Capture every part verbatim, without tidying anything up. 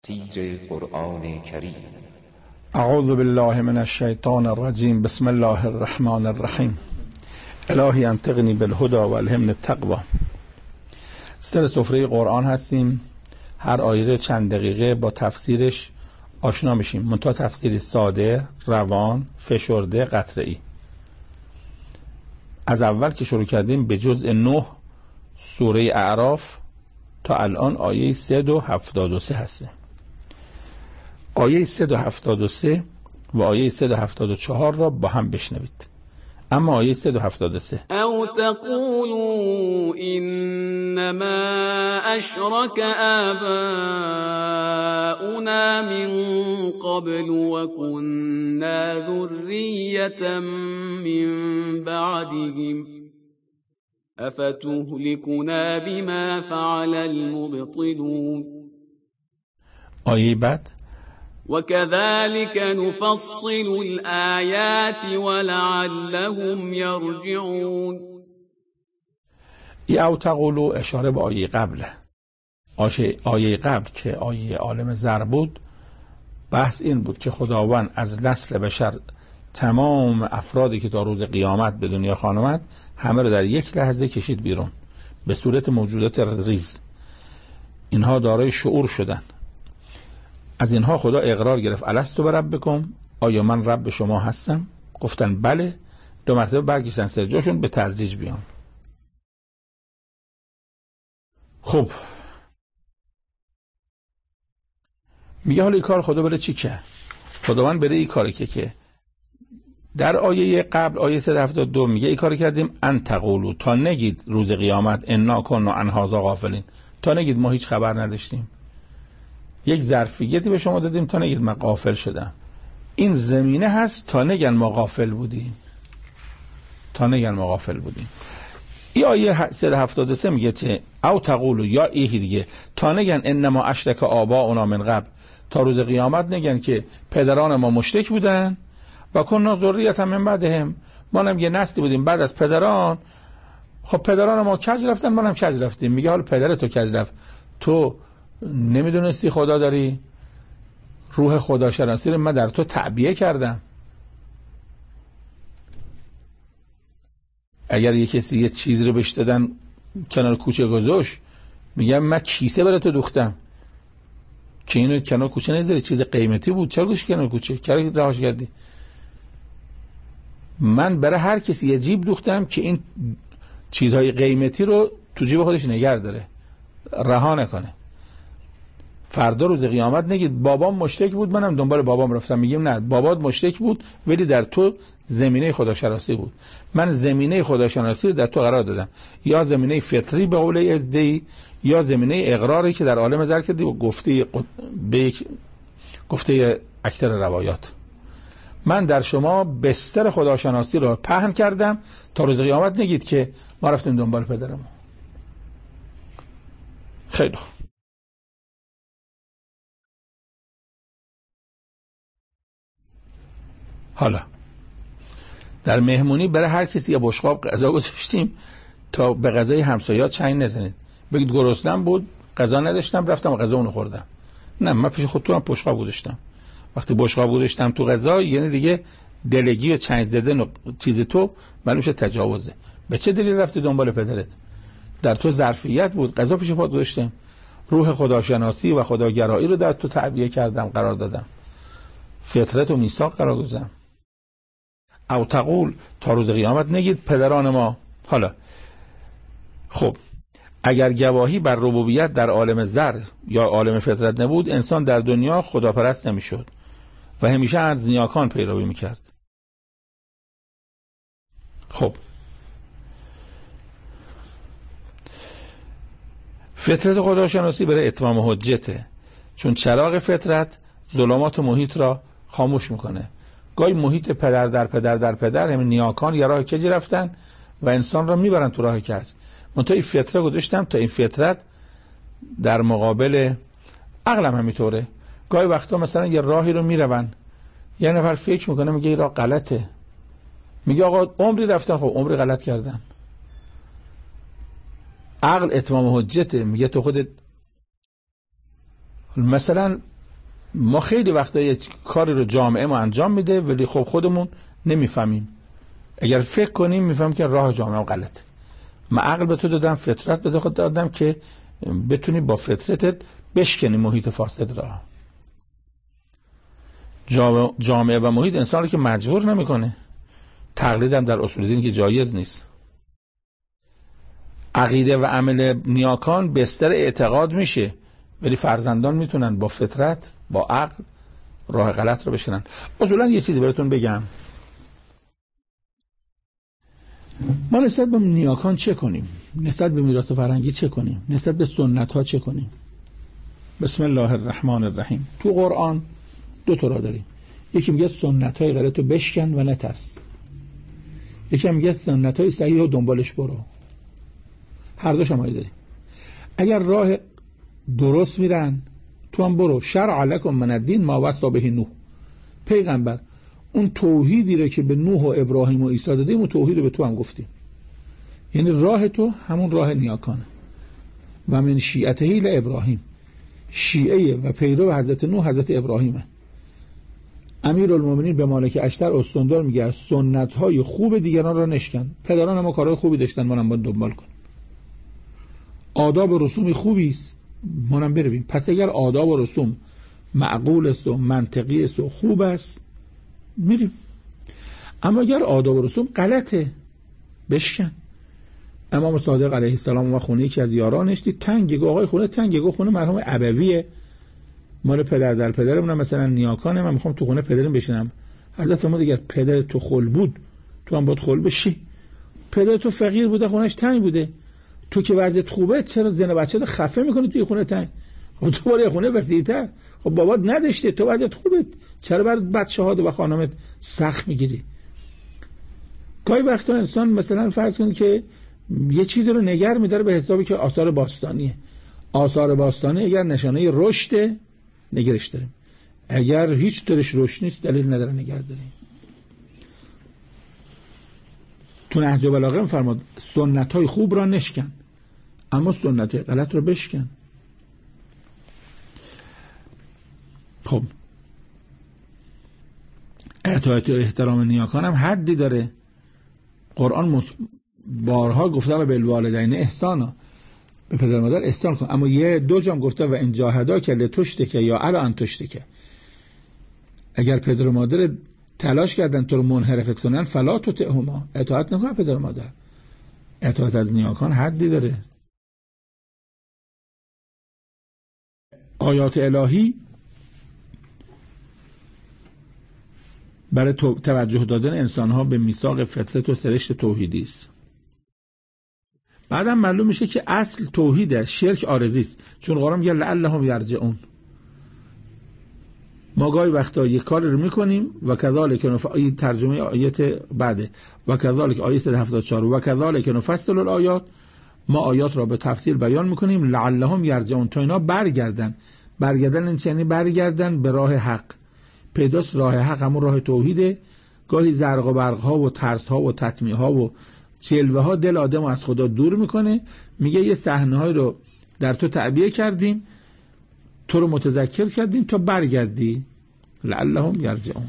تفسیر قرآن کریم. اعوذ بالله من الشیطان الرجیم. بسم الله الرحمن الرحیم. الهی انطقنی بالهدى و الهمنی التقوی. سر سفره قرآن هستیم. هر آیه چند دقیقه با تفسیرش آشنا میشیم. منتها تفسیر ساده، روان، فشرده، قطره‌ای. از اول که شروع کردیم به جزء نه سوره اعراف تا الان آیه سیصد و هفتاد و سه هستیم. آیه سیصد و هفتاد و سه و آیه سیصد و هفتاد و چهار را با هم بشنوید. اما آیه سیصد و هفتاد و سه: او تقولوا انما اشرك آباؤنا من قبل وكنا ذرية من بعدهم افتهلكنا بما فعل المبطلون. آیه بعد: وكذلك نفصل الآيات ولعلهم يرجعون. ای او تقولو اشاره به آیه قبله. آیه قبل که آیه عالم زر بود، بحث این بود که خداوند از نسل بشر تمام افرادی که تا روز قیامت به دنیا خواهند آمد همه رو در یک لحظه کشید بیرون به صورت موجودات ریز. اینها دارای شعور شدن. از اینها خدا اقرار گرفت: الستو بربکم، آیا من رب شما هستم؟ گفتن بله. دو مرتبه برگشتن سر جاشون به تدریج بیان. خب میگه حالا این کار خدا بره چی کرد؟ خداوند بره این کاری که که در آیه قبل آیه سیصد و هفتاد و دو میگه این کار کردیم ان تقولوا، تا نگید روز قیامت انا کنا عن هذا غافلین، تا نگید ما هیچ خبر نداشتیم. یک ظرفیتی به شما دادیم تا نگید من غافل شدم. این زمینه هست تا نگن ما غافل بودیم، تا نگن ما غافل بودیم. این آیه سیصد و هفتاد و سه میگه چه؟ او تقولوا، یا ای دیگه، تا نگن انما اشرک آباؤنا من قبل، تا روز قیامت نگن که پدران ما مشرک بودن و کنا ذریة من بعدهم، ما هم یه نسلی بودیم بعد از پدران. خب پدران ما کج رفتن، ما هم کج رفتیم. میگه حالا پدر تو کج رفت، تو نمیدونستی خدا داری؟ روح خداشناسی رو من در تو تعبیه کردم. اگر یه کسی یه چیز رو بهش دادن کنار کوچه گذاشت، میگم من کیسه برای تو دوختم که اینو کنار کوچه نذاری، چیز قیمتی بود، چرا گوش کنار کوچه چرا رهاش کردی؟ من برای هر کسی یه جیب دوختم که این چیزهای قیمتی رو تو جیب خودش نگه داره، رها نکنه. فردا روز قیامت نگید بابام مشرک بود منم دنبال بابام رفتم. میگیم نه، بابات مشرک بود ولی در تو زمینه خداشناسی بود. من زمینه خداشناسی رو در تو قرار دادم، یا زمینه فطری به قول ازدی، یا زمینه اقراری که در عالم زر کردی و گفته به یک گفته اکثر روایات. من در شما بستر خداشناسی رو پهن کردم تا روز قیامت نگید که ما رفتیم دنبال پدرمون. خیلی خوب. حالا در مهمونی برای هر کسی یه بشقاب غذا گذاشتیم تا به غذای همسایه‌ها چنگ نزنید. بگید گرسنه‌ام بود، غذا نداشتم، رفتم غذا اون خوردم. نه، من پیش خودتون هم بشقاب گذاشتم. وقتی بشقاب گذاشتم تو غذا، یعنی دیگه دلگی و چنگ زدن و چیز تو معلومه تجاوزه. به چه دلیل رفتی دنبال پدرت؟ در تو ظرفیت بود، غذا پیش پات گذاشتم. روح خداشناسی و خداگرایی رو در تو تعبیه کردم، قرار دادم. فطرت و میثاق قرار گذاشتم. او تقول، تا روز قیامت نگید پدران ما. حالا خب اگر گواهی بر ربوبیت در عالم زر یا عالم فطرت نبود، انسان در دنیا خداپرست نمیشد و همیشه از نیاکان پیروی میکرد. خب فطرت خداشناسی برای اتمام حجته، چون چراغ فطرت ظلمات محیط را خاموش میکنه. گاهی محیط پدر در پدر در پدر، همین نیاکان یا راه کجی رفتن و انسان را میبرن تو راه کج. من تا این فطرت گذاشتم تا این فطرت در مقابل عقلم همینطوره. گاهی وقتا مثلا یه راهی رو میرون، یه نفر فکر میکنه میگه این راه غلطه، میگه آقا عمری رفتن، خب عمری غلط کردن. عقل اتمام حجته، میگه تو خودت مثلا ما خیلی وقتا یک کاری رو جامعه ما انجام میده ولی خب خودمون نمیفهمیم. اگر فکر کنیم میفهمیم که راه جامعه غلطه. من عقل به تو دادم، فطرت به خود دادم که بتونی با فطرتت بشکنی محیط فاسد را. جامعه و محیط انسان رو که مجبور نمیکنه. تقلید هم در اصول دین که جایز نیست. عقیده و عمل نیاکان بستر اعتقاد میشه ولی فرزندان میتونن با فطرت، با عقل راه غلط رو بشنن. اصولا یه چیزی براتون بگم، ما نسبت به نیاکان چه کنیم؟ نسبت به میراث فرهنگی چه کنیم؟ نسبت به سنت ها چه کنیم؟ بسم الله الرحمن الرحیم. تو قرآن دو تا راه داریم. یکی میگه سنت های غلط رو بشکن و نترس. یکی میگه سنت های صحیح رو دنبالش برو. هر دوش هم داریم. اگر راه درست میرن تو هم برو. شرع لکم من الدین ما وصی به نوح. پیغمبر اون توحیدی رو که به نوح و ابراهیم و عیسی دادیم اون توحید رو به تو هم گفتیم. یعنی راه تو همون راه نیاکانه. و من شیعته ل ابراهیم، شیعه و پیرو حضرت نوح حضرت ابراهیمه. امیرالمومنین به مالک اشتر استاندار میگه سنت های خوب دیگران را نشکن. پدران ما کارهای خوبی داشتن، ما هم باید دنبال کن. آداب و رسوم خوبی است، ما هم برویم. پس اگر آداب و رسوم معقول است و منطقی است و خوب است میریم. اما اگر آداب و رسوم غلطه بشکن. امام صادق علیه السلام و خونه یکی از یارانش دید تنگه، گفت آقای خونه تنگه، گفت خونه مرحوم ابویه، مال پدر در پدرمون، مثلا نیاکانه، من میخوام تو خونه پدرم بشینم. حضرت ما دیگه پدر تو خل بود تو هم باید خل بشی. پدر تو فقیر بوده خونش تنگ بوده، تو که وضعیت خوبه چرا زن بچه رو خفه میکنی توی خونه تنگ؟ خب تو برای خونه وسیع‌تر. خب بابات نداشته، تو وضعیت خوبه چرا بر بچه‌ها و خانمت سخت میگیری؟ گاهی وقتا انسان مثلا فرض کنید که یه چیزی رو نگر می‌داره به حسابی که آثار باستانیه. آثار باستانی اگر نشانه رشد نگرش داریم، اگر هیچ طورش رشد نیست دلیل نداره نگر داریم. تو نهج البلاغه می‌فرماد سنت‌های خوب را نشکن اما سنت‌های غلط رو بشکن. خب اطاعت و احترام نیاکان هم حدی داره. قرآن بارها گفته و بالوالدین احسانا، به پدر مادر احسان کن. اما یه دو جام گفته و ان جاهداک لتشرک یا الا ان تشرک، اگر پدر و مادر تلاش کردن تو رو منحرفت کنن فلا تطعهما، اطاعت نکن پدر و مادر. اطاعت از نیاکان حدی داره. آیات الهی برای توجه دادن انسان‌ها به میثاق فطرت و سرشت توحیدی است. بعدم معلوم میشه که اصل توحید است، شرک عارضی است. چون قرآن میگه لعلهم یرجعون. ما گاهی وقتا یک کار رو میکنیم و کذالک نفصل، ترجمه آیت بعده، و کذالک آیه صد و هفتاد و چهار، و کذالک نفصل الآیات، ما آیات را به تفصیل بیان میکنیم لعلهم یرجعون، تا اینا برگردن. برگردن این یعنی برگردن به راه حق. پیداست راه حق همون راه توحیده. گاهی زرق و برق ها و ترس ها و تطمیع ها و جلوه ها دل آدم از خدا دور میکنه. میگه یه صحنه های رو در تو تعبیه کردیم، تو رو متذکر کردیم تا برگردی. لعلهم یرجعون.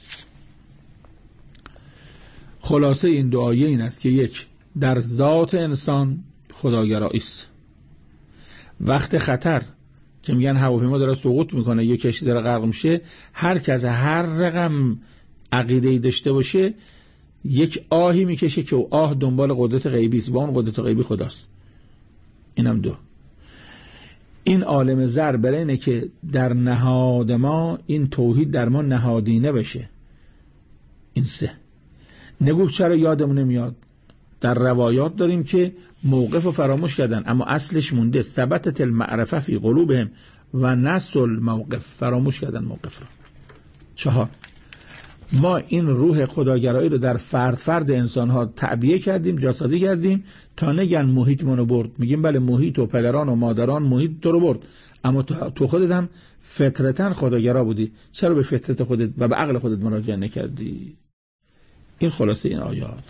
خلاصه این دو آیه این است که یک، در ذات انسان خداگرایی است. وقت خطر که میگن هواپیما داره سقوط میکنه یا کشتی داره غرق میشه، هر کس هر رقم عقیده‌ای داشته باشه یک آهی میکشه که او آه دنبال قدرت غیبی است و اون قدرت غیبی خداست. اینم دو. این عالم زر برای اینه که در نهاد ما این توحید در ما نهادینه بشه. این سه. نگو چرا یادمون نمیاد؟ در روایات داریم که موقف رو فراموش کردن اما اصلش مونده. ثبتت المعرفه فی قلوبهم و نسوا الموقف، فراموش کردن موقف رو. چهار، ما این روح خداگرایی رو در فرد فرد انسان ها تعبیه کردیم، جاسازی کردیم تا نگن محیط منو برد. میگیم بله محیط و پدران و مادران محیط تو رو برد، اما تو خودت هم فطرتاً خداگرا بودی، چرا به فطرت خودت و به عقل خودت مراجعه نکردی؟ این خلاصه این آیات.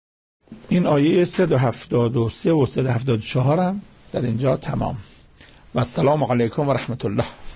این آیه صد و هفتاد و سه و صد و هفتاد و چهار هم در اینجا تمام. و السلام علیکم و رحمت الله.